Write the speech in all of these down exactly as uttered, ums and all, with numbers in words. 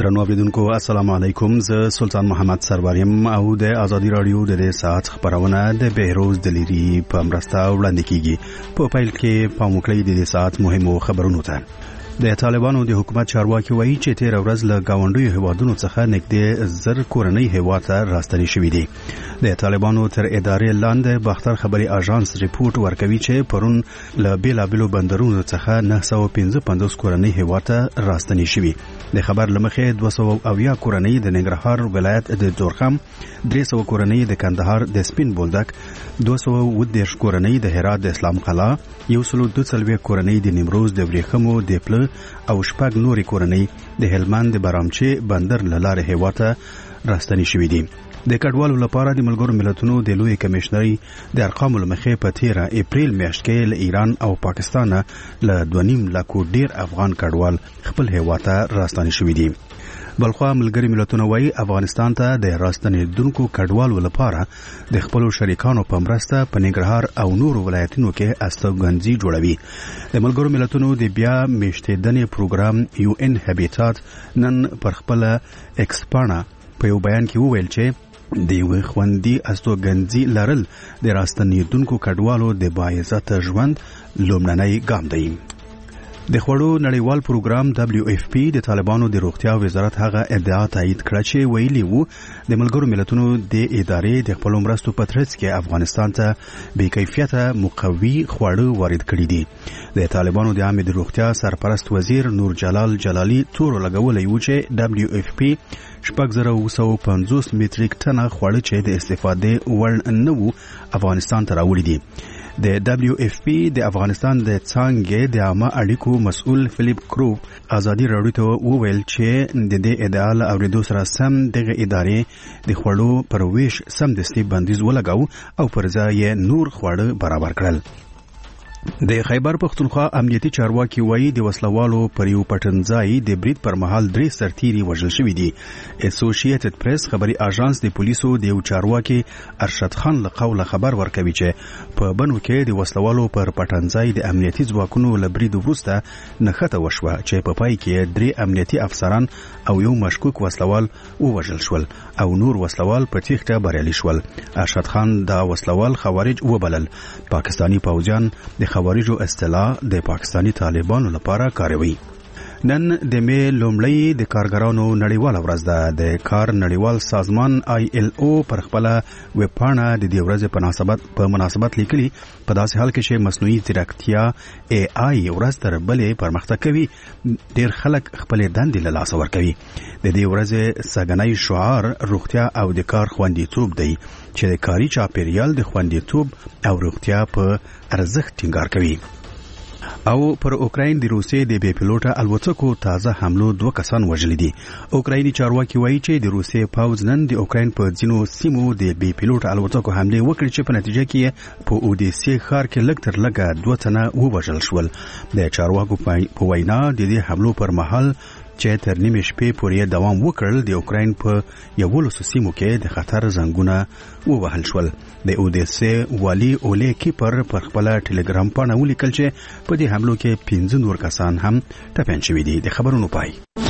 درنو اوریدونکو السلام علیکم. زه سلطان محمد سروریم او د ازادي رادیو د ساعت خبرونه د بهروز دلیری په مرسته وړاندې کیږي. په پیل کې په موکلې د ساعت مهمو خبرونو ته د طالبانو د حکومت چارواکي وایي چې تیر ورځ له گاونډیو هیوادونو څخه نږدې زر کورنۍ هیواد ته راستنې شوې دي. د طالبانو تر ادارې لاندې باختر خبري اژانس ریپورت ورکوي چې پرون له بیلابیلو بندرونو څخه نه سوه پنځه پنځوس کورنۍ هیواد ته راستنې شوې. د خبر لمخې دوه سوه اویا کورنۍ د ننګرهار ولایت د زورخم، درې سوه کورنۍ د کندهار د سپین بولدک، دوه سوه اووه دېرش کورنۍ د هرات د اسلام قلعه، یو سلو دوه څلوېښت کورنۍ د نیمروز د ورېښمو د پله او شپږ نورې کورنۍ د هلمند د برامچې بندر له لارې هیواد ته راستنې شوې دي. د کډوالو لپاره د ملګرو ملتونو د لوی کمشنري د ارقامو له مخې په تیره اپریل میاشت کې له ایران او پاکستان له دوه نیم لکو ډیر افغان کډوال خپل هیواد ته راستنې شوي دي. بلخوا ملګري ملتونه وایي افغانستان ته د راستنېدونکو کډوالو لپاره د خپلو شریکانو په مرسته په ننګرهار او نورو ولایتونو کې استوګنځي جوړوي. د ملګرو ملتونو د بیا میشتېدنې پروګرام یو ان هابیټات نن پر خپله ایکس پاڼه په یو بیان کې وویل چې د یوې خوندي استوګنځي لرل د راستنېدونکو کډوالو د باعزته ژوند لومړنی ګام دی. د خوړو نړیوال پروګرام دبلیو اف پی د طالبانو د روغتیا وزارت هغه ادعا تایید کړه چې ویلي وو د ملګرو ملتونو د ادارې د خپلو مرستو په ترڅ کې افغانستان ته بې کیفیته مقوي خواړه وارد کړي دي. د طالبانو د عامې د روغتیا سرپرست وزیر نور جلال جلالي تور لګولی وو چې دبلیو اف پی شپږ زره اوه سوه پنځوس متریک ټنه خواړه چې د استفادې وړ نه وو افغانستان ته راوړي دي. د دبلیو اف پی د افغانستان د څانګې د عامه اړیکو مسؤل فلیپ کروپ ازادي راډیو ته وویل چې د دې ادعا له اورېدو سره سم دغه ادارې د خوړو پر ویش سمدستي بندیز ولګاو او پر ځای یې نور خواړه برابر کړل. د خیبر پختونخوا امنیتي چارواکي وایي د وسلوالو پر یو پټنځای د برید پر مهال درې سرتیري وژل شوي دي. اسوسییټډ پریس خبري اژانس د پولیسو د یو چارواکي ارشد خان له قوله خبر ورکوي چې په بنو کې د وسلوالو پر پټنځای د امنیتي ځواکونو له برید وروسته نښته وشوه چې په پای کې درې امنیتي افسران او یو مشکوک وسلوال ووژل شول او نور وسلوال په تیښته بریالي شول. ارشد خان دا وسلوال خوارج وبلل. پاکستاني پوځیان د خوارجو اصطلاح د پاکستاني طالبانو لپاره کاروي. نن د مې لومړی د کارګرانو نړیواله ورځ ده. د کار نړیوال سازمان آی ایل او پر خپله ویب پاڼه د دې ورځې په مناسبت په مناسبت لیکلي په داسې حال کې چې مصنوعي ځیرکتیا ای آی ورځ تر بلې پرمختګ کوي، ډېر خلک خپلې دندې له لاسه ورکوي. د دې ورځې سږنی شعار روغتیا او د کار خوندیتوب دی چې د کاري چاپیریال د خوندیتوب او روغتیا په ارزښت ټینګار کوي. او پر اوکراین د روسیې د بې پیلوټه الوتکو تازه حملو دوه کسان وژلي دي. اوکرایني چارواکي وایي چې د روسیې پوځ نن د اوکراین په ځینو سیمو د بې پیلوټه الوتکو حملې وکړې چې په نتیجه کې په اودیسې ښار کې لږ تر لږه دوه تنه ووژل شول. د چارواکو په وینا د دې حملو پر مهال چې تر نیمې شپې پورې دوام وکړل د اوکراین په یولسو سیمو کې د خطر زنګونه ووهل شول. د اودیسې والي اولی کیپر پر خپله ټلګرام پاڼه ولیکل چې په دې حملو کې پنځه نور کسان هم ټپیان شوي دي. د خبرونو پای.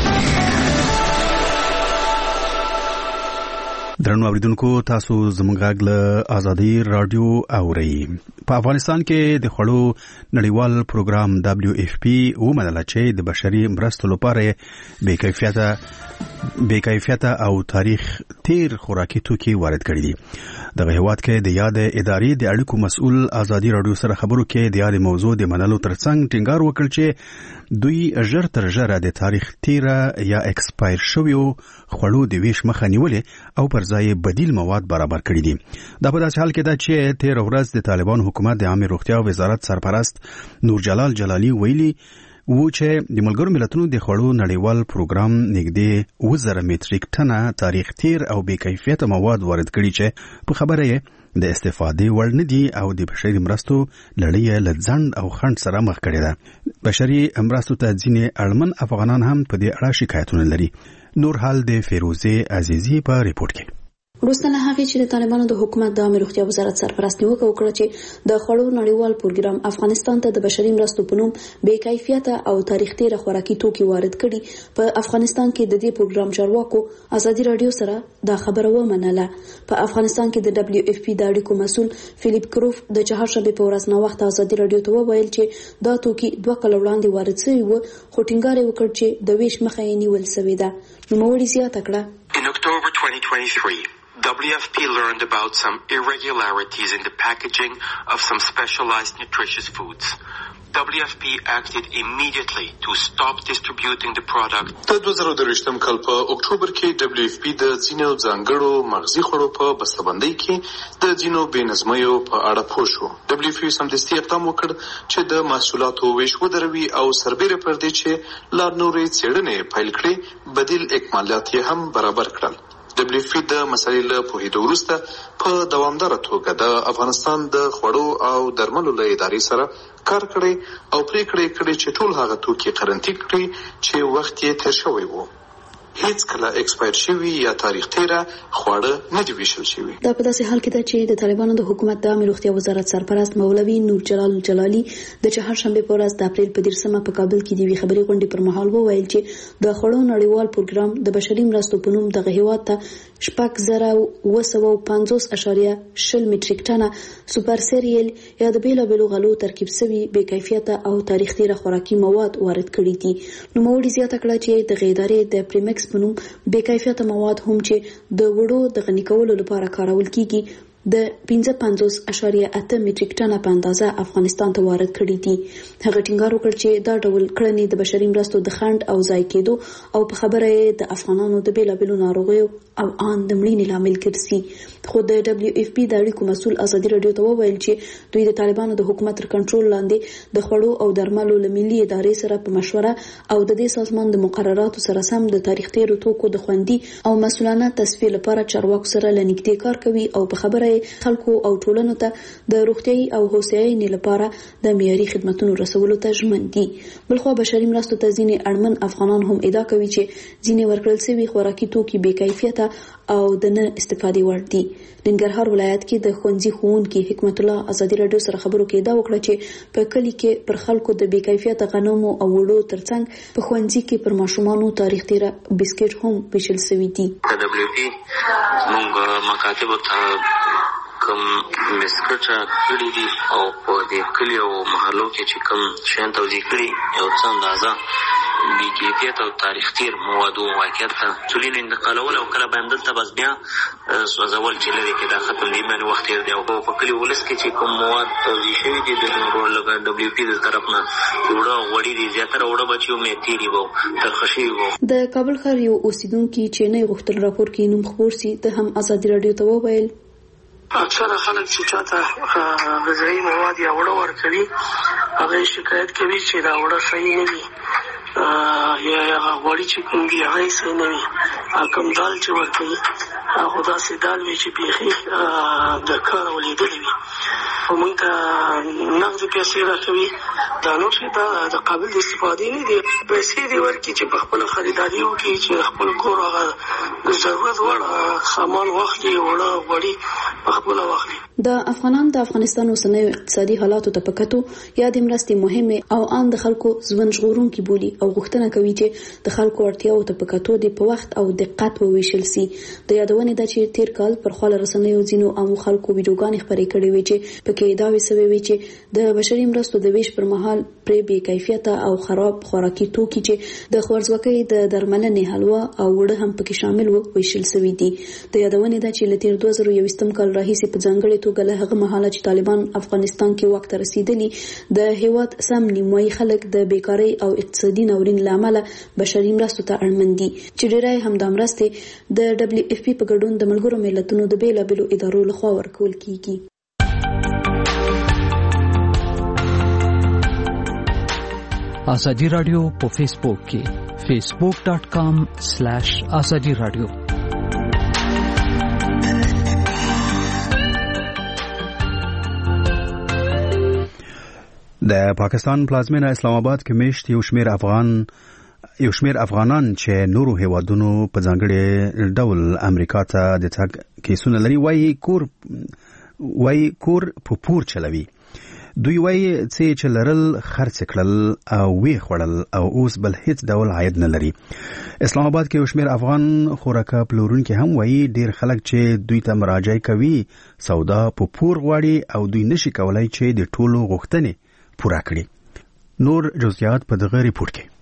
درنو اوریدونکو تاسو زموږ غږ له ازادي رادیو اورئ. په افغانستان کې د خوړو نړیوال پروګرام دبلیو اف پی ومنله چې د بشري مرستو لپاره بې کیفیته بې کیفیته او تاریخ تیر خوراکي توکي وارد کړي دي. دغه هیواد کې د یاد ادارې د اړیکو مسؤل ازادي رادیو سره خبرو کې د یاد موضوع د منلو ترڅنګ ټینګار وکړ چې دوی ژر تر ژره د تاریخ تیره یا ایکسپایر شویو خوړو د ویش مخه نیولې او پر ځای بدیل مواد برابر کړي دي. دا په داسې حال کې ده چې تیر ورځ د طالبان حکومت د عامې روغتیا وزارت سرپرست نور جلال جلالي ویلي وو چې د ملګرو ملتونو د خوړو نړیوال پروګرام نږدې اوه زره متریک ټنه تاریخ تیر او بې کیفیته مواد وارد کړي چې په خبره یې د استفادې وړ نه دي او د بشري مرستو لړۍ له ځنډ او خنډ سره مخ کړې ده. بشري مرستو ته ځینې اړمن افغانان هم په دې اړه شکایتونه لري. نور حال د فیروزه عزیزی په ریپورت کې. وروسته له هغې چې د طالبانو د حکومت د عامه روغتیا وزارت سرپرست نیوکه وکړه چې د خوړو نړیوال پروګرام افغانستان ته د بشري مرستو په نوم بې کیفیته او تاریخ تیره خوراکي توکي وارد کړي، په افغانستان کې د دې پروګرام چارواکو ازادي رادیو سره دا خبره ومنله. په افغانستان کې د دبليو اف پی د اړیکو مسؤل فلیپ کروف د چهارشنبه په ورځ نو وخت ازادي رادیو ته وویل چې دا توکي دوه کال وړاندې وارد شوي وو، خو ټینګار یې وکړ چې د ویش مخه یې نیول شوې ده. نوموړي زیاته کړه، In October twenty twenty-three, W F P learned about some irregularities in the packaging of some specialized nutritious foods. W F P acted immediately to stop distributing the product. د دوه زره درویشتم کال په اکتوبر کې دبليو اف پی د ځینو ځانګړو مغزي خوړو په بسته‌بندۍ کې د ځینو بې نظمیو په اړه پوه شو. دبليو اف پی سمدستي اقدام وکړ چې د محصولاتو ویش ودروي او سربېره پر دې چې لا نورې څېړنې پیل کړي، بدیل اکمالات یې هم برابر کړل. دبليو اف پی د مسایلو له پوهېدو وروسته په دوامداره توګه د افغانستان د خوړو او درملو له ادارې سره کار کړی او پریکړې کړې چې ټول هغه توکي قرنطین کړي چې وخت یې تیر شوی وو. هیڅ کله ایکسپایر شوی یا تاریخ تیره خواړه نه دي ویشل شوي. دا په داسې حال کې ده چې د طالبانو د حکومت د عامه روغتیا وزارت سرپرست مولوي نور جلال جلالي د چهارشنبه په ورځ د اپریل په دیرشمه په کابل کې د وی خبري غونډې پر مهال وویل چې د خوړو نړیوال پروګرام د بشري مرستو په نوم دغه هیواد ته شپږ زره اوه سوه پنځوس اعشاریه شل میټریک ټنه سوپر سیریل یا د بیلابیلو غلو ترکیب شوي بې کیفیته او تاریخ تیره خوراکي مواد وارد کړي دي. نوموړي زیاته کړه چې د ادارې د پریمکس په نوم بې کیفیته مواد هم چې د وړو د غني کولو لپاره کارول کیږي د پنځه پنځوس اعشاریه اته میټریک ټنه په اندازه افغانستان ته وارد کړي دي. هغه ټینګار وکړ چې دا ډول کړنې د بشري مرستو د خنډ او ضایع کېدو او په خبره یې د افغانانو د بیلابیلو ناروغیو او ان د مړینې لامل ګرځي. خو د دبليو اف پی د اړیکو مسؤل ازادي رادیو ته وویل چې دوی د طالبانو د حکومت تر کنټرول لاندې د خوړو او درملو له ملي ادارې سره په مشوره او د دې سازمان د مقرراتو سره سم د تاریخ تیرو توکو د خوندي او مسؤلانه تصفیه لپاره چارواکو سره لنږدې کار کوي او په خبره خلکو او ټولنو ته د روغتيایي او هوساینې لپاره د معیاري خدماتو رسولو ته ژمن دي. بلخو بشري مرستو ته ځینې اړمن افغانان هم ادعا کوي چې ځینې ورکړل شوي خوراکي توکي بې کیفیته او د نه استفادې وړ دي. ننګرهار ولایت کې د ښوونځي ښوونکي حکمت الله ازادي رادیو سره خبرو کې ادعا وکړه چې په کلي کې پر خلکو د بې کیفیته غنمو او وړو ترڅنګ په ښوونځي کې پر ماشومانو تاریخ تیره بسکټ هم ویشل شوي دي. د دبليو پی موږ مکاتبو ته کوم بسکټ کړي دي او په دې کلي او محلو کې چې کوم شیان توزیع کړي یو څه اندازه بې کیفیته او تاریخ تیر موادو واقعیت ته مسؤلین انتقالول او کله به همدلته بس بیا سوځول چې لرې کې دا ختم دي باندې وخت تېر دی او په کلي ولس کې چې کوم مواد توزیع شوي دي د نورو لکه دبليو پي د طرف نه وړه غوړي دي زیاتره وړه به چې ومې تېرې به وو ترخه شوي وو. د کابل ښار یو اوسیدونکي چې نه یې غوښتل راپور کې نوم خپور سي د هم ازادي رادیو ته وویل اکثره خلک چې چاته غذایي مواد یا وړه ورکوي هغه شکایت کوي چې دا وړه صحیح نه وي یا هغه غوړي چې کوم دي هغه صحیح نه وي. کوم دال چې ورکوي هغه داسې دال وي چې بیخي د کار ولیدلې وي او موږ ته نغدې پیسې راکوي. دا نور شي دا د قابل د استفادې نه دي. پیسې دې ورکړي چې په خپله خریداري وکړي چې خپل کور هغه د ضرورت وړ سامان واخلي وړه غوړي په خپله واخلي. د افغانان د افغانستان اوسنیو اقتصادي حالاتو ته په کتو یا د مرستې مهمه او ان د خلکو ژوند ژغورونکي بولي او غوښتنه کوي چې د خلکو اړتیاو ته په کتو د په وخت او دقت وویشل سي. د یادونې ده چې تیر کال پر خپل رسنیو ځینو عامو خلکو ویډیوګانې خپرې کړې وې چې پکې داوی سوي وي چې د بشري مرستو د ویش پر مهال پرې بې کیفیته او خراب خوراکي توکي چې د خوارځواکۍ د درملنې حلوا او وړه هم پکې شامل وو ویشل شوي دي. د یادونې ده چې لتیر دوه زره یوویشتم کال راهیسې په ځانګړې توګه له هغه مهاله چې طالبان افغانستان کې واک ته رسیدلي د هیواد سم نیمایي خلک د بیکارۍ او اقتصادي ناورین له امله بشري مرستو ته اړمن دي چې ډېری همدا مرستې د دبليو اف پی په ګډون د ملګرو ملتونو د بیلابیلو ادارو لخوا ورکول کیږي. ازادي رادیو په فیسبوک کې فیسبوک ډاٹ کام سلیش ازادي رادیو. د پاکستان پلازمینه اسلام آباد کې مشت یو شمیر افغان یو شمېر افغانان چې نورو هیوادونو په ځانګړي ډول امریکا ته د تګ کیسونه لري وایي کور وایي کور په پور چلوي. دوی وایي چې چې لرل خرڅ کړل او وی خوړل او اوس بل هیڅ ډول عاید نه لري. اسلام آباد کې یو شمېر افغان خوراکه پلورونکي هم وایي ډېر خلک چې دوی ته مراجعه کوي سودا په پور غواړي او دوی نشي کولای چې د ټولو غوښتنې پوره کړي. نور جزئیات په دغه ریپورت کې.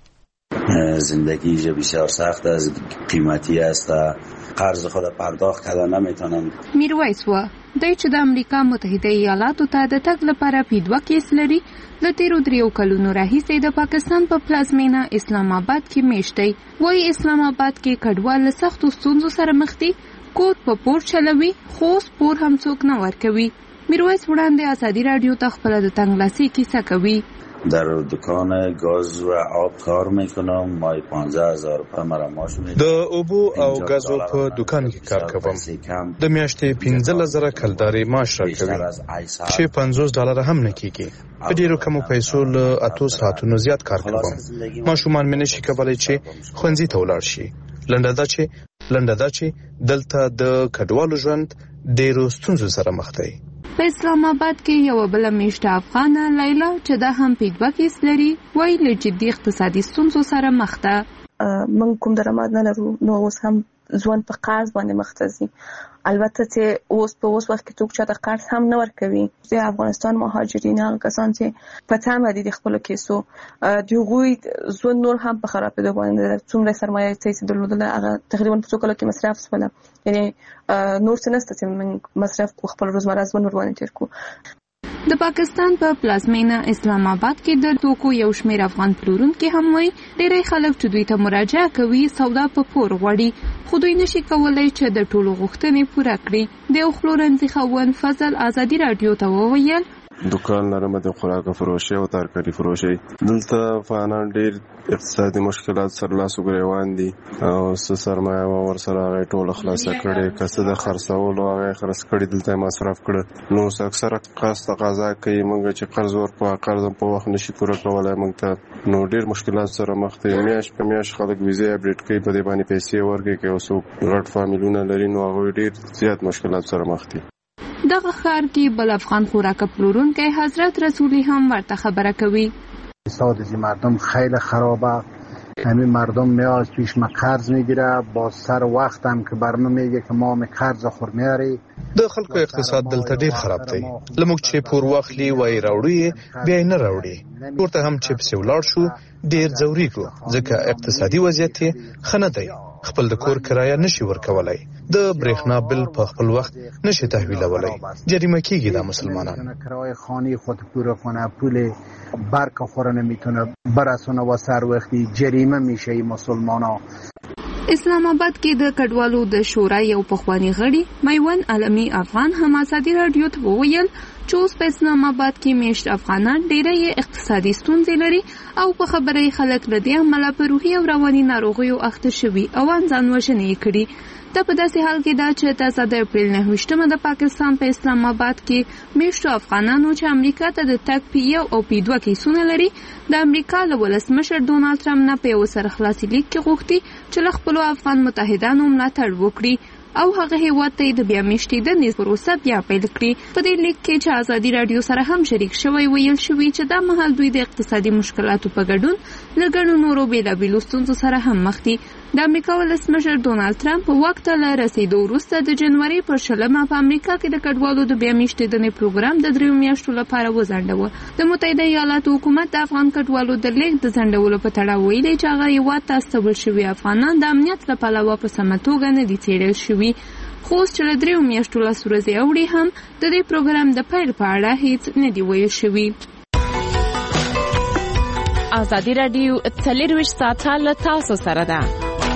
زندگی بسیار سخت است، قیمتی است، قرض خود پرداخت کردن نمیتونن. میرویس و دای چې د امریکا متحده ایالاتو ته د تګ لپاره پیډوا کیس لري له تیرو دریو کلونو راهیسې د پاکستان په پلازمینه اسلام آباد کې میشت دی. وایي اسلام آباد کې کډوال له سختو ستونزو سره مخ دي، کور په پور چلوي خو سپور هم څوک نه ورکوي. میرویس وړاندې ازادي رادیو ته خپله د تنګلاسي کیسه کوي. در دکان گاز و آب کار میکنم، مای پانزده هزار روپیه مرا معاش میده. د اوبو او غازو په دکان کې کار کوم. د میاشتې پنځه زره کلداري معاش راکوي چې پنځوس ډالر هم نه کیږي. په ډیرو کمو پیسو له اتو ساعتونو زیات کار کوم. ماشومان مې نشي کولای چې ښوونځي ته ولاړ شي. لنډه دا چې لنډه دا چې دلته د کډوالو ژوند ډیرو ستونزو سره مخ دی. په اسلام آباد کې یو بل میشته افغانه لیلا چې دا هم پیډوا کیس لري وایي له جدي اقتصادي ستونزو سره مخ ده. موږ کوم درآمد نه لرو نو اوس هم ځوان په قرض باندې مخ ته ځي. البته چې اوس په اوس وخت کې څوک چاته قرض هم نه ورکوي. د افغانستان مهاجرین هغه کسان چې په تمه دي د خپلو کیسو د هغوی ژوند نور هم په خرابېدو باندې څومره سرمایه چې درلودله هغه تقریبا په څو کلو کې مصرف شوله. یعنی نور څه نشته چې موږ مصرف کو خپل روزمره ژوند ورباندې تیر کړو. د پاکستان په پلازمینه اسلام آباد کې د توکو یو شمېر افغان پلورونکي هم وایي ډېری خلک چې دوی ته مراجعه کوي سودا په پور غواړي خو دوی نشي کولی چې د ټولو غوښتنې پوره کړي. د یو پلورنځي خاوند فضل ازادي رادیو ته وویل دکان لرم د خوراک فروشي او ترکاري فروشي. دلته افغانان ډېر اقتصادي مشکلات سره لاس وګریوان دي او څه سرمایه ور سره هغه ټول خلاصه کړي کسه د خرڅولو هغه خرڅ کړي دلته مصرف کړي. نو اکثره قصد تقاضا کوي موږ چې قرض ورکړو قرض په وخت نشي پوره کولای موږ ته نو ډېر مشکلات سره مخ دي. میاش په میاش خلک ویزه اپډیټ کوي په دې باندې پیسې ورکړي کې اوسو غټ فامیلونه لري نو هغه ډېر زیات مشکلات سره مخ دي. دغه ښار کې بل افغان خوراک پلورونکی حضرت رسولی هم ورته خبره کوي. اقتصاد مردم خیلی خرابه. همین مردم میاد پیش ما قرض میگیره با سر وقت هم که برمه میگه که ما می قرض خور میاری. د خلکو اقتصاد دلته ډیر خراب دی. لموږ چې پور واخلي وای راوړي بیا نه راوړي. ورته هم چې په ولاړ شو ډیر ځوريږو ځکه اقتصادي وضعیت خنه دی. خپل د کور کرایه نشي ورکولای. د برېښنا بل په خپل وخت نشي تحویلولای. جریمه کیږي د مسلمانان. کرایه خانه خود پوره کنه پول برق خوره نمیتونه برسونه و سر وقتی جریمه میشه مسلمانا. اسلام آباد کې د کډوالو د شورا یو پخوانی غړي میوان علمی افغان هم ازادي رادیو ته وویل چې اوس په اسلام آباد کې میشت افغانان ډېرې اقتصادي ستونزې لري او په خبره خلک له دې امله په روحي او رواني ناروغیو اخته شوي او ځان وژنې کړي. دا په داسې حال کې ده چې تازه د اپریل نهه ویشتمه د پاکستان په اسلام آباد کې میشتو افغانانو چې امریکا ته د تګ په یو او په دوه کیسونه لري د امریکا له ولسمشر ډونالډ ټرمپ نه په یو سرخلاصي لیک کې غوښتي چې له خپلو افغان متحدانو ملاتړ وکړي او هغه هیواد ته د بیا میشتېدنې پروسه بیا پیل کړي. په دې لیک کې چې ازادي رادیو سره هم شریک شوی ویل شوي چې دا مهال دوی د اقتصادي مشکلاتو په ګډون له ګڼو نورو بېلابېلو ستونزو سره هم مخ دي. د امریکا ولسمشر ډونالډ ټرمپ وخت له رسیدو وروسته د جنوري پر شلمه په امریکا کې د کډوالو د بیا میشتېدنې پروګرام د دریو میاشتو لپاره وځنډاوه. د متحده ایالاتو حکومت د افغان کډوالو د لیږد د ځنډولو په تړاو ویلي چې هغه هېواد ته استول شوي افغانان د امنیت له پلوه په سمه توګه نه دي څېړل شوي. خو اوس چې له دریو میاشتو لس ورځې اوړي هم د دې پروګرام د پیل په اړه هیڅ نه دي ویل شوي. ازادي رادیو څلېرویشت ساعته له تاسو سره ده.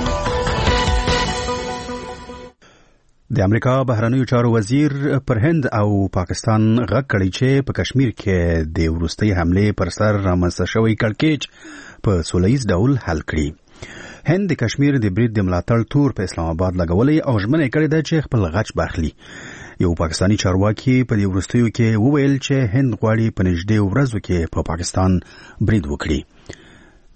د امریکا بهرنیو چارو وزیر پر هند او پاکستان غږ کړی چې په کشمیر کې د وروستۍ حملې پر سر رامنځته شوی کړکېچ په سوله ییز ډول حل کړي. هند د کشمیر د برید د ملاتړ تور په اسلام آباد لګولې او ژمنه کړې ده چې خپل غچ باخلي. یو پاکستانی چارواکي په دې وروستیو کې وویل چې هند غواړي په نږدې ورځو کې په پاکستان برید وکړي.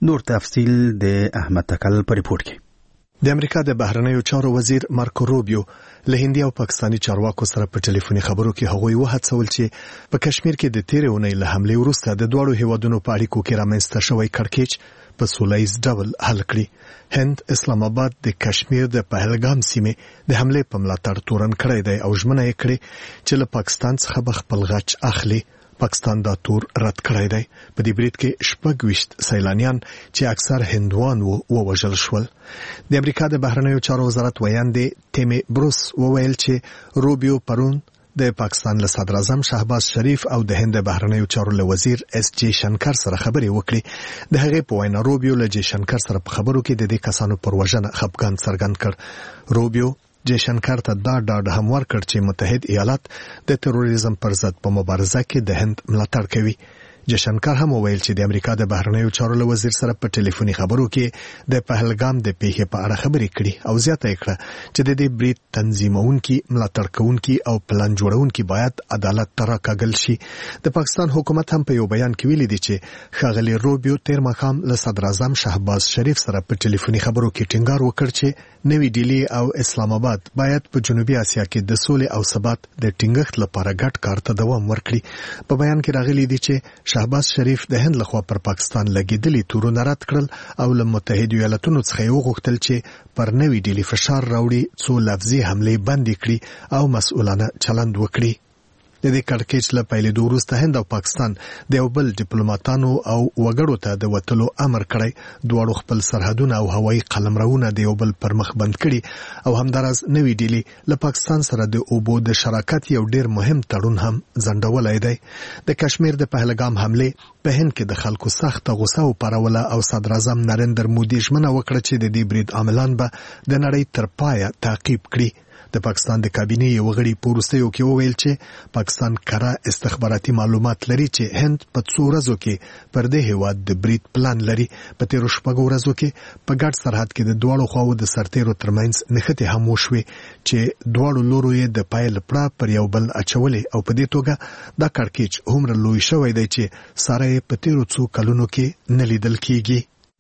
نور تفصیل د احمد تکل په ریپورت کې. د امریکا د بهرنیو چارو وزیر مارکو روبیو له هندي او پاکستاني چارواکو سره په ټلیفوني خبرو کې هغوی وهڅول چې په کشمیر کې د تیرې اونۍ له حملې وروسته د دوړو هیوادونو په اړیکو کې رامنځته شوی کړکېچ په سولهییز ډول حل کړي. هند اسلام آباد د کشمیر د پهلګام سیمې د حملې په ملاتړ تورن کړی دی او ژمنه یې کړې چې له پاکستان څخه به خپل غچ اخلي. پاکستان دا تور رد کړی دی. په دې برید کې شپږ ویشت سیلانیان چې اکثر هندوان وو ووژل شول. د امریکا د بهرنیو چارو وزارت ویاندې ټیمي بروس وویل چې روبیو پرون د پاکستان له صدر اعظم شهباز شریف او د هند د بهرنیو چارو له وزیر اس جی شنکر سره خبرې وکړي. د هغې په وینا روبیو له جی شنکر سره په خبرو کې د دې کسانو پر وژنه خپګان څرګند کړ. روبیو جی شنکر ته دا ډاډ هم ورکړ چې متحد ایالات د تروریزم پر ضد په مبارزه کې د هند ملاتړ کوي. جی شنکر هم وویل چې د امریکا د بهرنیو چارو له وزیر سره په ټلیفوني خبرو کې د پهلګام د پیښې په اړه خبرې کړي او زیاته یې کړه چې د دې برید تنظیمونکي، ملاتړ کوونکي او پلان جوړونکي باید عدالت ته راکاږل شي. د پاکستان حکومت هم په یو بیان کې ویلي دی چې ښاغلي روبیو تیر ماښام له صدر اعظم شهباز شریف سره په ټلیفوني خبرو کې ټینګار وکړ چې نوی ډیلی او اسلام آباد باید په جنوبي اسیا کې د سولې او ثبات د ټینګښت لپاره ګډ کار ته دوام ورکړي. په بیان کې راغلي دي چې شهباز شریف د هند لخوا پر پاکستان لګیدلي تورونه رد کړل او له متحده ایالاتونو څخه یې وغوښتل چې پر نوی ډیلی فشار راوړي څو لفظي حملې بندې کړي او مسؤلانه چلند وکړي. د دې کړکېچ له پیلېدو وروسته هند او پاکستان د یو بل ډیپلوماټانو او وګړو ته د وتلو امر کړی. دواړو خپل سرحدونه او هوایي قلمرونه د یو بل پر مخ بند کړي او همداراز نوی ډیلی له پاکستان سره د اوبو د شراکت یو ډیر مهم تړون هم ځنډولی دی. د کشمیر د پهلګام حملې په هند کې د خلکو سخت غوسه وپاروله او صدر اعظم نریندر مودي ژمنه وکړه چې د دې برید عاملان به د نړۍ تر پایه تعقیب کړي. د پاکستان د کابینې یو غړي په وروستیو کې وویل چې پاکستان کره استخباراتي معلومات لري چې هند په څو ورځو کې پر دې هیواد د برید پلان لري. په تیرو شپږو ورځو کې په ګډ سرحد کې د دواړو خواو د سرتیرو ترمنځ نښتې هم وشوې چې دواړو لورو یې د پیل پړه پر یو بل اچولې او په دې توګه دا کړکېچ هومره لوی شوی دی چې ساره یې په تیرو څو کلونو کې نه لیدل کیږي.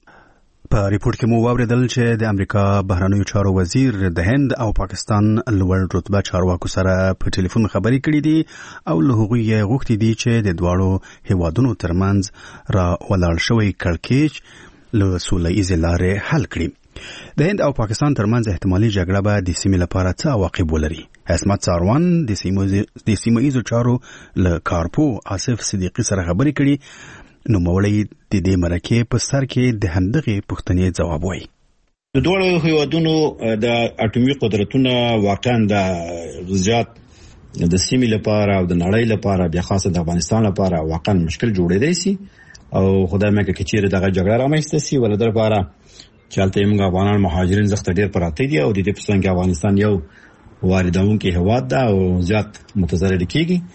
په ریپورت کې مو واوریدل چې د امریکا بهرنیو چارو وزیر د هند او پاکستان لوړ رتبه چارواکو سره په ټلیفون خبرې کړې دي او له هغوی یې غوښتي دي چې د دواړو هیوادونو ترمنځ را ولاړ شوی کړکېچ له سولهییزې لارې حل کړي. د هند او پاکستان ترمنځ احتمالي جګړه به د سیمې لپاره څه عواقب ولري؟ عصمت ساروان د سیمه ایزو چارو له کارپو آصف صدیقي سره خبرې کړي. نو مولوی د دې مرکه په سر کې د همدغه پوښتنې جواب وایي. د دوه هیوادونو د اټومي قدرتونو واقعا د زیات د سیمې لپاره او د نړۍ لپاره بیا خاصه د افغانستان لپاره واقعا مشکل جوړېدای شي او خدای مکه کې چیرې دغه جګړه رامنځته شي ولې در لپاره چالتې موږ افغانان مهاجرین زخت ډیر پراته دي او د دې په څنګه افغانستان یو واردونکو هیواد ده او زیات متضرر کیږي.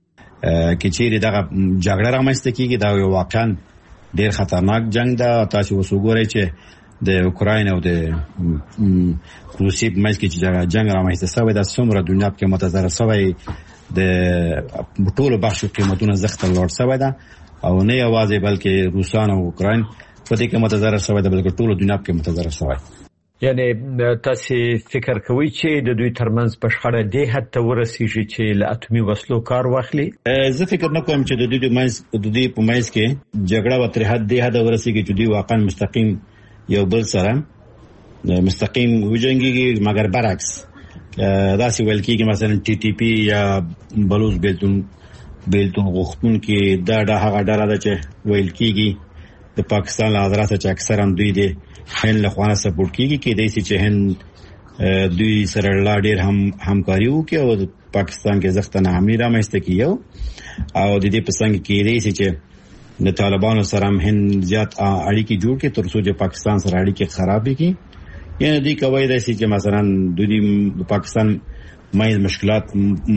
کې چیرې دغه جګړه رامنځته کیږي دا یو واقعا ډیر خطرناک جنگ ده. تاسو وسوګورئ چې د اوکراین او د روسیې په منځ کې چې جنگ رامنځته شوی دا څومره دنیا کې متضرر شوی د ټولو بخشو قیمتونه زخت لوړ شوی ده او نه یوازې بلکې روسان او اوکراین په دې کې متضرر شوی ده بلکې ټولو دنیا کې متضرر شوی. یعنی تاسو فکر کوئ چې د دوی ترمنځ په شخړه دی حتی ورسیږي چې له اتمی وسلو کار واخلي؟ زه فکر نه کوم چې د دوی د منځ د دوی په منځ کې جګړه و تر حد دی حد ورسیږي چې دوی واقعا مستقیم یو بل سره مستقیم وجنګيږي، مګر برعکس دا سی ویل کېږي مثلا ټي ټي پی یا بلوچ بیلتون بیلتون غوښتون کې دا د هغه ډله ده چې ویل کېږي د پاکستان له حضرت چې اکثر هم دوی د هند له خوا سپورټ کیږي کې دای سي چې هند دوی سره لا ډیر هم همکاري وکړي او د پاکستان کې ځختنه حمله رامنځته کیو او د دې په څنګه کې دای سي چې د طالبانو سره هم هند زیات اړیکې جوړ کړي تر څو چې پاکستان سره اړیکې خراب کړي. یعنی دوی کوي دای سي چې مثلا د پاکستان مې مشکلات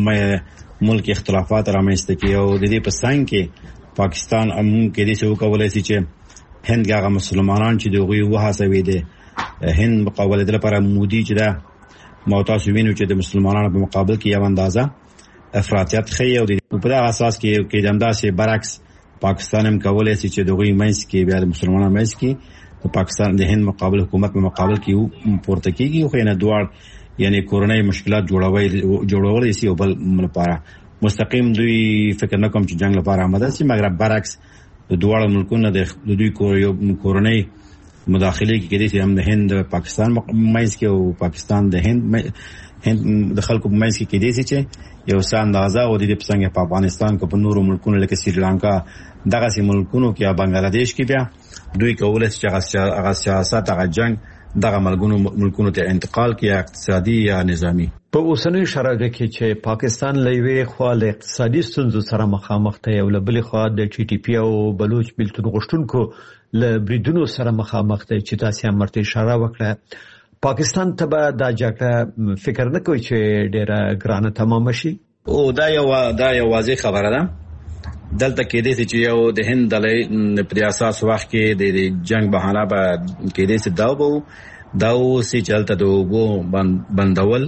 ملک اختلافات رامنځته کیو د دې په څنګه کې پاکستان هم کې دای سي وکولای سي چې هند هغه مسلمانان چې دوی وهڅوي دي هند مقابله د لپاره مودي چې دا موتاسو وینو چې د مسلمانانو په مقابل کې یو اندازه افراطیت خي او په دا اساس کې کې دمداسې برعکس پاکستان هم کولای شي چې دغه مینس کې بیا د مسلمانانو مینس کې د پاکستان د هند مقابل حکومت په مقابل کې پورته کیږي، خو نه دوړ یعنی کورونای مشکلات جوړوي جوړول شي او بل لپاره مستقیم دوی فکر نه کوم چې جنگ لپاره آماده شي، مګر برعکس د دوه ملکونو د دوی کورونای مداخله کې کېدې چې هم د هند پاکستان مینس کې او پاکستان د هند هند د خلکو مینس کې کېدې چې یو څه اندازه او د پسنګ په افغانستان کې په نورو ملکونو لکه سریلانکا دغه سي ملکونو کې یا بنگلاديش کې بیا دوی کولای شي چې هغه سیاست هغه جنگ دغه ملکونو ملکونو ته انتقال کې یا اقتصادي یا نظامی. په اوسنۍ شرایطو کې چې پاکستان لوي خو له اقتصادي ستونزو سره مخامخ دی او له بل خوا د ټي ټي پی او بلوچ بیلتون غشتونکو له بریدونو سره مخامخ دی چې تاسو هم مرته اشاره وکړه، پاکستان ته به دا جګړه فکر نه کوي چې ډیره ګرانه تمام شي؟ او دا یو دا یو واضح خبره ده. دلته کې دې چې یو د هند د پر اساس وخت کې د جنگ بهانه به کې دې دا وو دا اوسې چلته دوغو بندول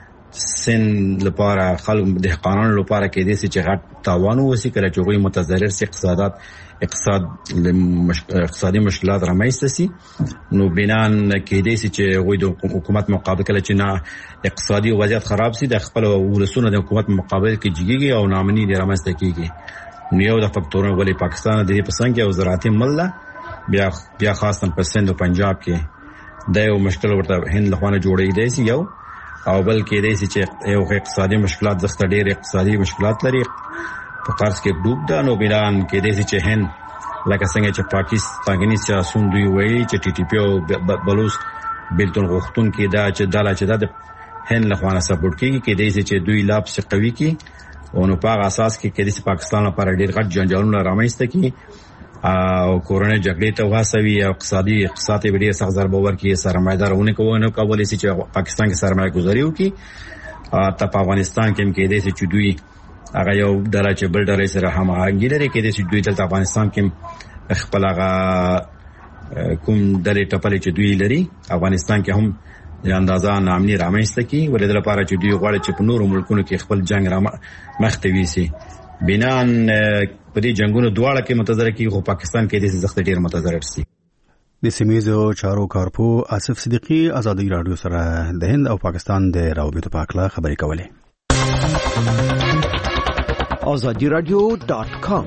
سن لپاره خلک د قانون لپاره کې دې چې غټ تاوان وسی کړي چې غوي متضرر سي اقتصادات اقتصاد اقتصادي مشکلات رامنځته سي، نو بنان کې دې چې غوي د حکومت مقابله کله چې نه اقتصادي وضعیت خراب سي د خپل ولسونو د حکومت مقابله کې جګيږي او نامني د رامنځته کیږي. نو یو د فکټورونو ولې پاکستان د دې پسند کې او زراعتي مله بیا بیا خاصه په سند او پنجاب کې د یو مشکل ورته هند لخوانه جوړې دی سي یو او بل کې دی چې یو اقتصادي مشکلات زخت ډېر اقتصادي مشکلات لري په قرض کې ډوب ده، نو بیران کې دی چې هند لکه څنګه چې پاکستاني سیاسون دوی وایي چې ټي ټي پی او بلوچ بیلتون غوښتون کې دا چې داله چې د هند لخوانه سپورټ کیږي کې دی چې دوی لاب څخه قوي کی او نو په اساس کې کې د پاکستان لپاره ډېر غټ جنجالونه رامنځته کی او کورونه جګړې ته واسوي او اقتصادي اقتصادي وړي سخت ضربه ورکړي، سرمایدارونه کوونه کولای شي چې پاکستان کې سرمایه گذاري وکړي. ته په افغانستان کې کې دې چې دوی هغه یو ډله چې بل ډله سره هماهنګي لري کې دې چې دوی د افغانستان کې خپل هغه کوم ډلې ټپلې چې دوی لري افغانستان کې هم د اندازا نامني رامنځته کی ولې د لپاره چې دوی غواړي چې په نورو ملکونو کې خپل جنگ را مختوي سي. بنان په دې جنگونو دواړه کې متضرر کی خو پاکستان کې د زخت ډیر متضرر سي. د سیمېزو چارو کارپو آصف صدیقی آزادی رادیو سره د هند او پاکستان د روابطو په اړه خبرې کولې. آزادی رادیو ډاٹ کام.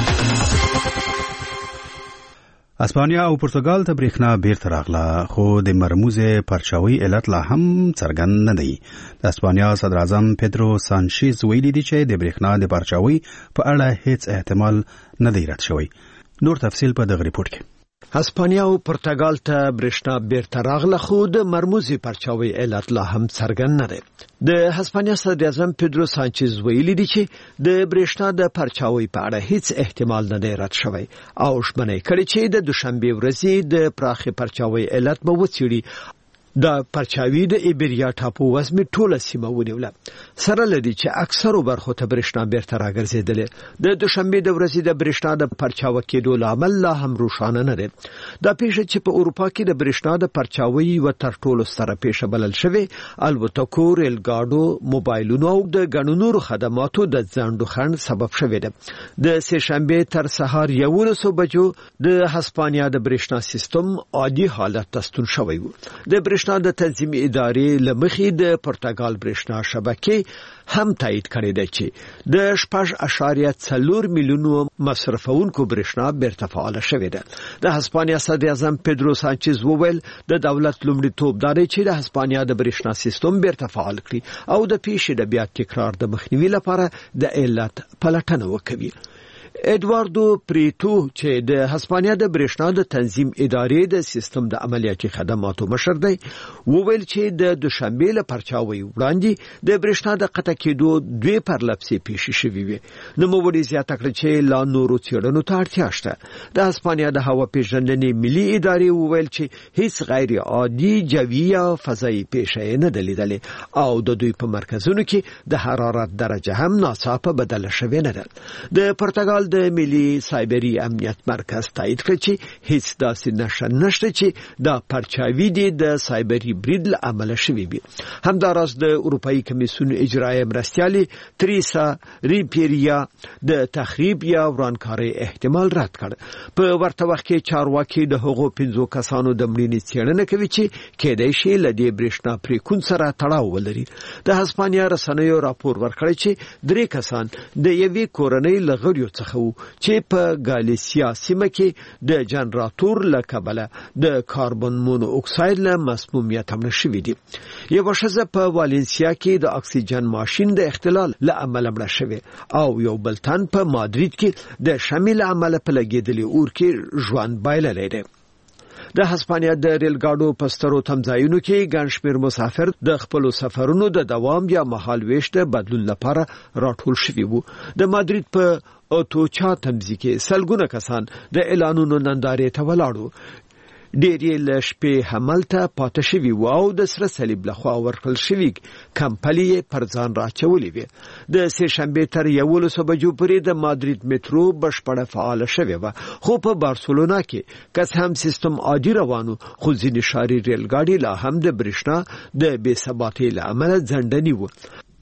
اسپانیا او پرتګال ته برېښنا بیرته راغله، خو د مرموز پرچاوي علت لا هم څرګند نه دی. د اسپانیا صدر اعظم پیدرو سانچیز ویلي دی چې د برېښنا د پرچاوي په اړه هیڅ احتمال نه دی رد شوی. نور تفصیل په دغه ریپورت کې. اسپانیا او پرتګال ته برېښنا بیرته راغله، خو د مرموزي پرچاوي علت لا هم څرګند نه دی. د اسپانیا صدر اعظم پیدرو سانچیز ویلي دی چې د برېښنا د پرچاوي په اړه هیڅ احتمال نه دی رد شوی او شمنه کړي چې د دوشنبه ورځې د پراخي پرچاوي علت به وڅېړي. د پرچاوي د ایبریا ټاپو وزمي ټوله سیمه ونیوله، سره لدی چې اکثرو برخو ته برېښنا بیرته راګرځېدلې. د دوشنبه د ورځې د برېښنا د پرچاوي کېدو لامل لا هم روښانه نه دی. دا پیښه چې په اروپا کې د برېښنا د پرچاوي و تر ټولو ستره پیښه بلل شوې، الوتکو، ریل ګاډو، موبایلونو او د ګڼو نورو خدماتو د ځنډو خنډ سبب شوې ده. د سه شنبه تر سهار یولسو بجو د هسپانیا د برېښنا سیستم عادي حالت ته ستون شوی و. د برېښنا د تنظیم ادارې لمخې د پرتګال برېښنا شبکې هم تایید کړی دی چې د شپږ اعشاریه څلور میلیونو مصرفونکو برېښنا بیرته فعال شوې ده. د هسپانیا صدر اعظم پیدرو سانچیز وویل د دولت لومړیتوب دی چې د هسپانیا د برېښنا سیستم بیرته فعال کړي او د پیښې د بیا تکرار د مخنیوي لپاره د علت پلټنه وکړي. ایدواردو پریتو چې د هسپانیا د برېښنا د تنظیم ادارې د سیستم د عملیاتي خدماتو مشر دی وویل چې د دوشنبه له پرچاوي وړاندې د برېښنا د قطع کېدو دوی پرلپسې پیښې شوې وي. نو موږ زیاته کړ چې لا نورو څېړنو ته اړتیا شته. د هسپانیا د هوا پیژندنې ملي ادارې وویل چې هیڅ غیر عادي جوي یا فضایي پیښه نه ده لیدلې او د دوی په مرکزونو کې د حرارت درجه هم ناڅاپه بدله شوې نه ده. د پرتګال د ملي سایبری امنیت مرکز تایید کړ چې هیڅ داسې نشه نشته چې دا پرچاوي دي د سایبری برید له امله شوی وي. همداراز د اروپאי کمیسیون اجرایی مرستیالي تریسا ریپیریا د تخریب یا ورانکاري احتمال رد کړ. په ورته وخت کې چارواکي د هغو پنځو کسانو د مړینې څېړنه کوي چې کېدای شي له دې برېښنا پریکون سره تړاو ولري. د هسپانیا رسنیو راپور ورکړی چې درې کسان د یوې کورنۍ له غړیو څخه وو چې په ګالیسیا سیمه کې د جنراتور له کبله د کاربن مونو اکساید له مسمومیت مړه شوي دي. یوه ښځه په والنسیا کې د اکسیجن ماشین د اختلال له امله مړه شوې او یو بل تن په مادرید کې د شمع له امله په لګېدلي اور کې ژوند بایللی دی. د هسپانیا د ریل ګاډو په سترو تمځایونو کې ګڼ شمېر مسافر د خپلو سفرونو د دوام یا مهال ویش د بدلون لپاره راټول شوي وو. د مادرید په اوتوچا تمځي کې سلګونه کسان د اعلانونو نندارې ته ولاړو. ډېر یې له شپې همالته پاته شوي وو او د سره صلیب لخوا ورکړل شوي کمپلې یې پر ځان راچولې وې. د سې شنبې تر یولسو بجو پورې د مادرید میټرو بشپړه فعاله شوې وه، خو په بارسلونا کې که څه هم سیستم عادي روانو، خو ځینې ښاري ریل ګاډي لا هم د برېښنا د بې ثباتۍ له امله ځنډني وو.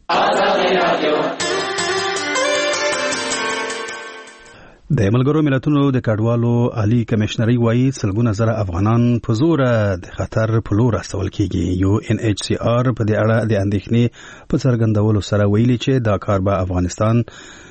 د ملګرو ملتونو د کډوالو عالی کمشنري وایي سلګونه زره افغانان په زور د خطر په لور استول کیږي. یو ان ایچ سی آر په دې اړه د اندېښنې په څرګندولو سره ویلي چې دا کار به افغانستان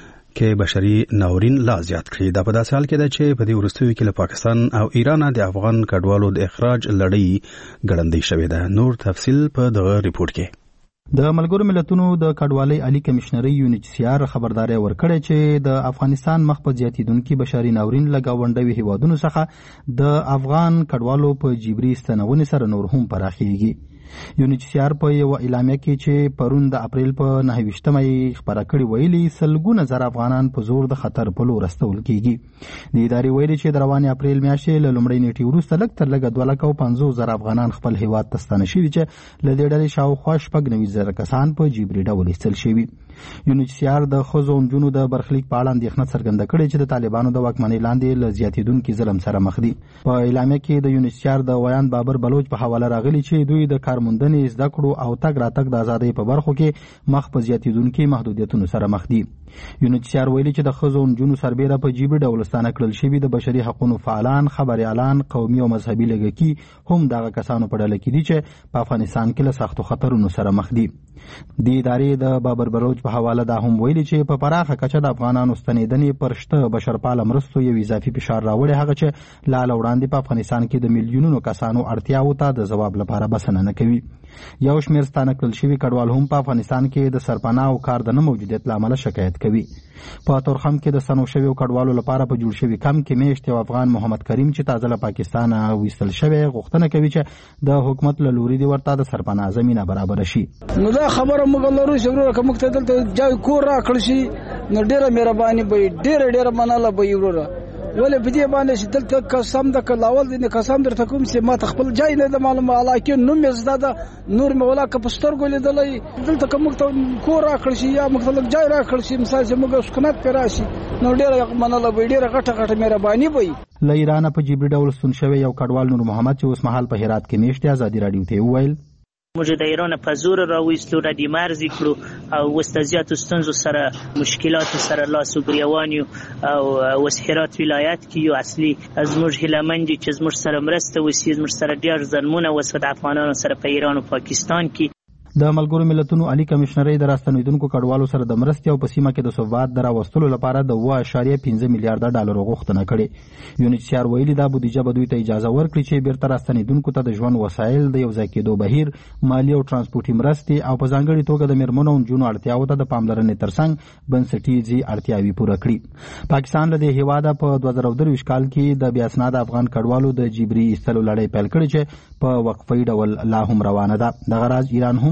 کې بشري ناورین لا زیات کړي. دا په داسې حال کې ده چې په دې وروستیو کې له پاکستان او ایران د افغان کډوالو د اخراج لړۍ ګړندۍ شوې ده. نور تفصیل په دغه ریپورت کې. د ملګرو ملتونو د کډوالۍ عالی کمشنري یو ان ایچ سی آر خبرداري ورکړې چې د افغانستان مخ په زیاتیدونکو بشري ناورین لګاونډوي هیوادونو څخه د افغان کډوالو په جبري ستنونې سره نور هم پراخیږي. یو ان ایچ سی آر په یو اعلامیه کې چې پرون د اپریل په نهه ویشتمه یې خبره کړې ویلي سلګونه زره افغانان په زور د خطر په لور استول کیږي. د ادارې ویلي چې د روانې اپریل میاشتې له لومړۍ نیټې وروسته لږ تر لږه دوه لکه پنځوس زره افغانان خپل هیواد ته ستانه شوي چې له دې ډلې شاوخوا شپږ نوي زره کسان په جبري ډول ایستل شوي. یو ان ایچ سی آر د ښځو او نجونو د برخلیک په اړه اندېښنه څرګنده کړې چې د طالبانو د واکمنۍ لاندې له زیاتیدونکي ظلم سره مخ دي. په اعلامیه کې د یو ان ایچ سی آر د ویان بابر بلوچ په حواله راغلي چې دوی د کارموندنې زده کړو او تګ راتګ د ازادۍ په برخو کې مخ په زیاتیدونکي محدودیتونو سره مخ دي. یو ان ایچ سی آر ویلي چې د ښځو او نجونو سربیره په جبري ډول ستانه کړل شوي د بشري حقوقو فعالان، خبريالان، قومي او مذهبي لږکي هم دغه کسانو په ډله کې دي چې په افغانستان کې له سختو خطرونو سره مخ دي. د ادارې د بابر بلوچ په حواله دا هم ویلي چې په پراخه کچه د افغانانو ستنېدنې پر شته بشرپاله مرستو یو اضافي فشار راوړی، هغه چې لا له وړاندې په افغانستان کې د میلیونونو کسانو اړتیاو ته د ځواب لپاره بسنه نه کوي. یو شمېر ستانه کړل شوي کډوال هم په افغانستان کې د سرپناه او کار د نه موجودیت له امله شکایت کوي. په تورخم کې د ستنو شویو کډوالو لپاره په جوړ شوي کمپ کې میاشت یو افغان محمد کریم چې تازه له پاکستان ویستل شوی غوښتنه کوي چې د حکومت له لوري دی ورته د سرپناه زمینه برابر شي. نو دا خبره موږ لرو چې ورور کوم ته دلته جای کور را کړی شي نو ډیره مهرباني به ډیره ډیره مناله به ورور ولې په دې باندې چې دلته قسم د کلاول دې قسم درته کوم چې ما خپل جای نه د معلومه علاقه نو مې زده نور مولا ک پستر ګولې دلې دلته کوم ته کور را کړی شي یا مختلف جای را کړی شي مثال چې موږ سکونت پر راشي نو ډیره مناله به ډیره غټه غټه مهرباني به. له ایران په جبري ډول ستون شوی یو کډوال نور محمد چې اوس مهال په هرات کې میشته ازادي رادیو ته وویل موږ د ایران په زور راوېستلو ردی مرزي کړو او وستازیات ستونزو سره مشکلات سره لاس او ګریوان او وسهرات ولایت کې یو اصلي از موږ هلمند چې موږ سره مرسته وسی موږ سره ډیر ظلمونه وسد افغانانو سره په ایران او پاکستان کې. د ملګرو ملتونو عالی کمشنري د راستنیدونکو کډوالو سره د مرستې او په سیمه کې د ثبات د راوستلو لپاره د اوه اعشاریه پنځه میلیارډ ډالر غوښتنه کړې. یو ان ایچ سی آر ویلي دا بودیجه به دوی ته اجازه ورکړي چې بیرته راستنیدونکو ته د ژوند وسایل، د یو ځای کېدو بهیر، مالی او ترانسپورتي مرستې او په ځانګړي توګه د میرمنو او نجونو اړتیاو ته د پاملرنې ترڅنګ بنسټیزي اړتیاوې پوره کړي. پاکستان له دې هیواده په دوه زره درویشت کال کې د بیا اسناد افغان کډوالو د جبري ایستلو لړۍ پیل کړې چې په وقفي ډول لا هم روانه ده. دغه راز ایران هم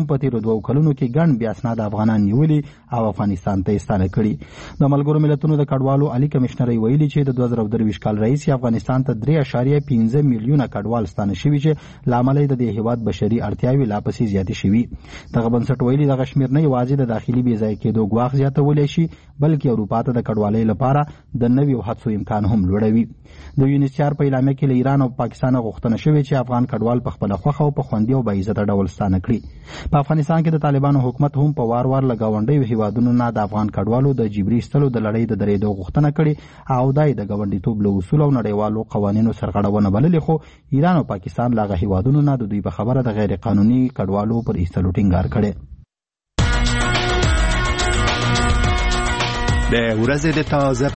په تیرو دوه کلونو کې ګڼ بې اسناد افغانان نیولي او افغانستان ته ستانه کړي. د ملګرو ملتونو د کډوالو عالی کمشنر ویلي چې د دوه زره درویشت کال راهیسې افغانستان ته درې اعشاریه پنځه میلیونه کډوال ستانه شوي چې لامل د دې هیواد بشري اړتیاوې لا پسې زیاتې شوي. دغه بنسټ ویلي دغه شمېر نه یوازې د داخلي بې ځای کېدو ګواښ زیاتولی شي بلکې اروپا ته د کډوالۍ لپاره د نویو هڅو امکان هم لوړوي. د یونیسیار په اعلامیه کې له ایران او پاکستان غوښتنه شوې چې افغان کډوال په خپله خوښه او په خوندي او باعزته ډول ستانه کړي. په افغانستان کې د طالبانو حکومت هم په وار وار له ګاونډیو هیوادونو نه د افغان کډوالو د جبري ایستلو د لړۍ د درېدو غوښتنه کړې او دا یې د ګاونډیتوب له اصولو او نړیوالو قوانینو سرغړونه بللې، خو ایران او پاکستان له هغه هیوادونو نه د دوی په خبره د غیر قانوني کډوالو پر ایستلو ټینګار کړی. د ورځې د تازه